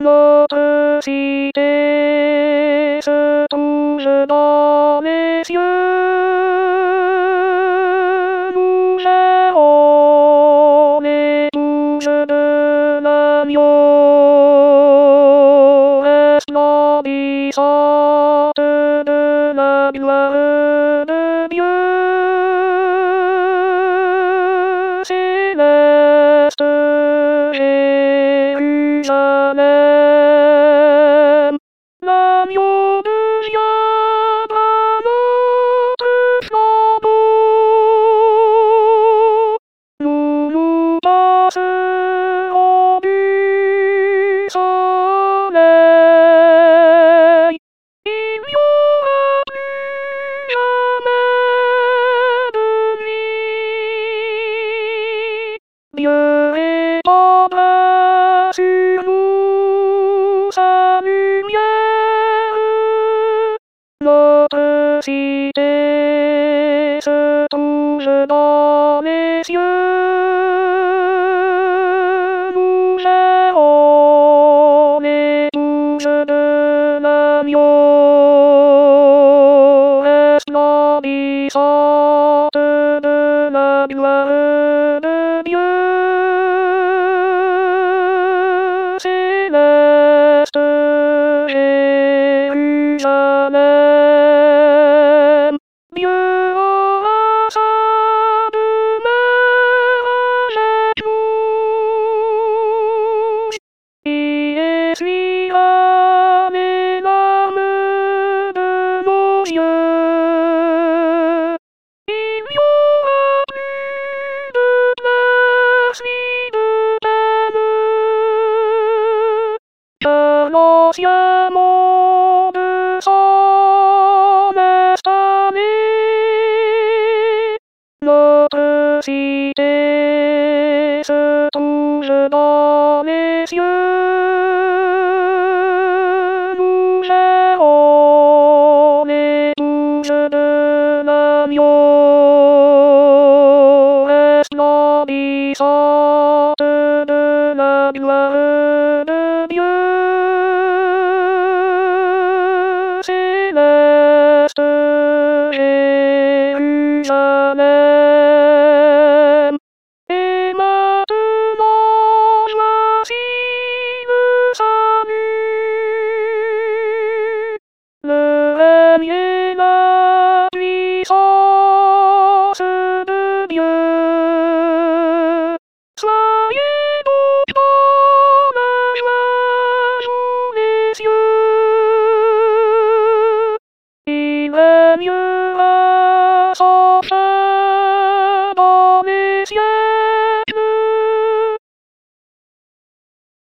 Notre cité se trouve dans les cieux. Nous gérons les touches de l'agneau, resplendissante de la gloire de Dieu. Céleste Jérusalem, l'agneau de Dieu à notre flambeau. Nous passerons du soleil, il n'y aura plus jamais de nuit. Dieu répandra sur nous sa lumière. Notre cité se trouve dans les cieux. Nous gérons les touches de l'agneau, resplendissante de la gloire de Dieu. Céleste Jérusalem, Dieu aura sa demeure avec nous. Il essuiera les larmes de nos yeux. Il n'y aura plus de pleurs ni de peine, car l'ancien monde s'en est allé. Notre cité se trouve dans les cieux. Nous gérons les touches de l'agneau, resplendissante de la gloire de Dieu. Céleste Jérusalem, et maintenant voici le salut, le règne et la puissance de Dieu. Soyez donc dans la joie tous les cieux. Il règne